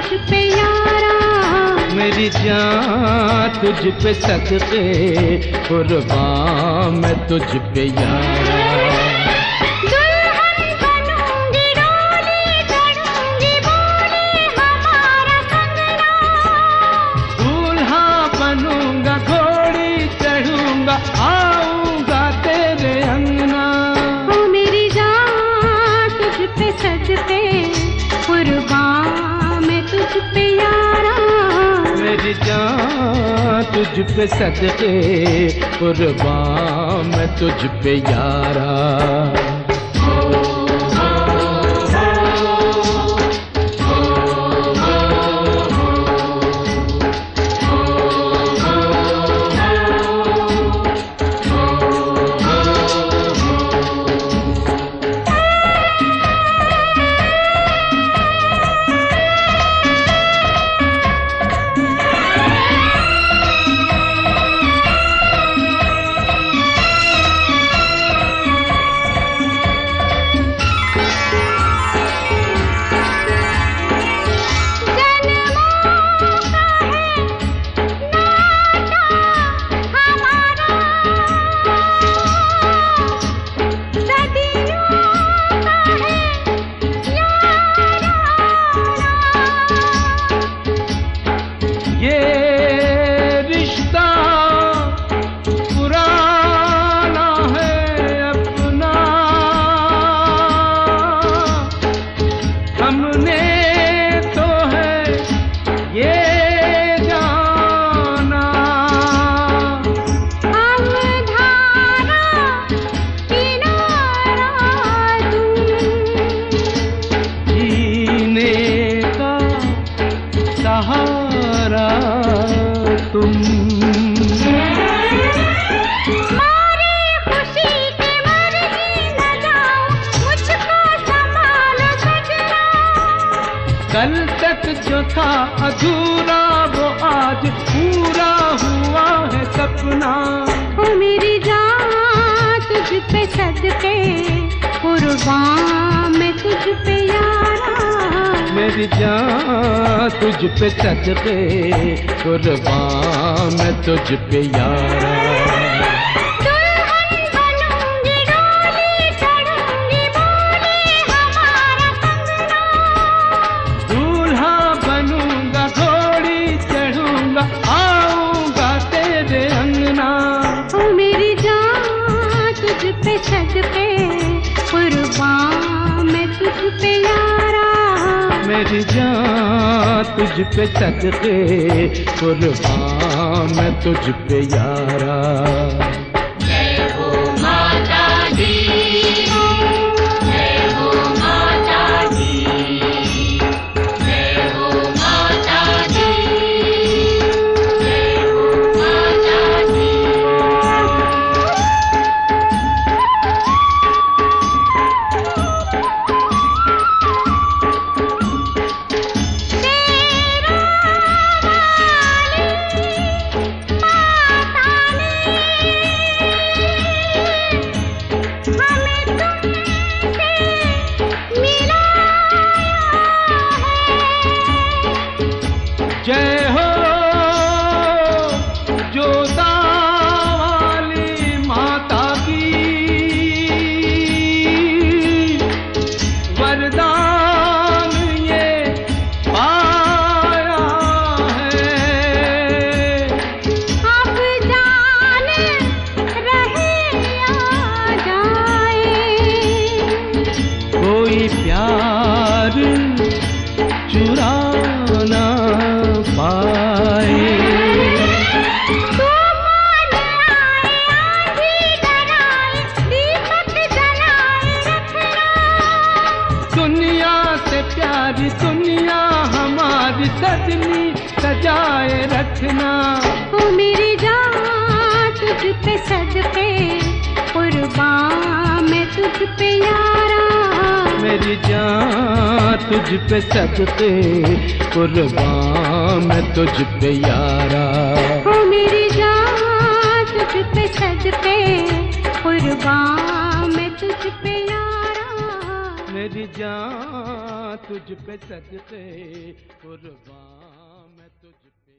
तुझ पे यारा, मेरी जान तुझ पे सदके कुर्बान मैं तुझ पे यारा। दुल्हन बनूंगी डोली चढ़ूंगी बोली हमारा कंगना, दूल्हा बनूंगा घोड़ी चढ़ूंगा आऊंगा तेरे अंगना। ओ मेरी जान तुझ पे सदके कुर्बान मैं तुझ पे यारा, मेरी जान तुझ पे सदके कुर्बान मैं तुझ पे यारा। सहारा तुम मारी खुशी के मर ही न जाऊं, मुझको संभालो सजना, कल तक जो था अधूरा वो आज पूरा हुआ है सपना। ओ मेरी जान तुझ पे सदके कुर्बान मैं तुझ पे यारा, मेरी जान तुझ पे सदके कुर्बान मैं तुझ पे यारा। दुल्हन बनूंगी डोली चढ़ूंगी बोली हमारा कंगना, दूल्हा बनूंगा घोड़ी चढ़ूंगा आऊंगा तेरे अंगना। ओ मेरी जान तुझ पे सदके कुर्बान मैं तुझ पे यारा, मेरी जान तुझ पे सदके कुर्बान मैं तुझ पे यारा। जय हो माता दी, जय हो माता दी, जय हो माता दी, जय हो माता दी। जय हो जोता वाली माता की, वरदान ये पाया है। अब जान रहे आ जाए, कोई प्यार चुरा ना पाए। तू मान आए आंधी डराए, दीपक जलाए रखना, दुनिया से प्यारी दुनिया हमारी सजनी सजाए रखना। ओ मेरी जान तुझ पे सदके कुर्बान मैं तुझ पे यारा, मेरी जान तुझ पे सदके कुर्बान मैं तुझ पे यारा। ओ मेरी जान तुझ पे सदके कुर्बान मैं तुझ पे यारा, मेरी जान तुझ पे सदके कुर्बान मैं तुझ पे।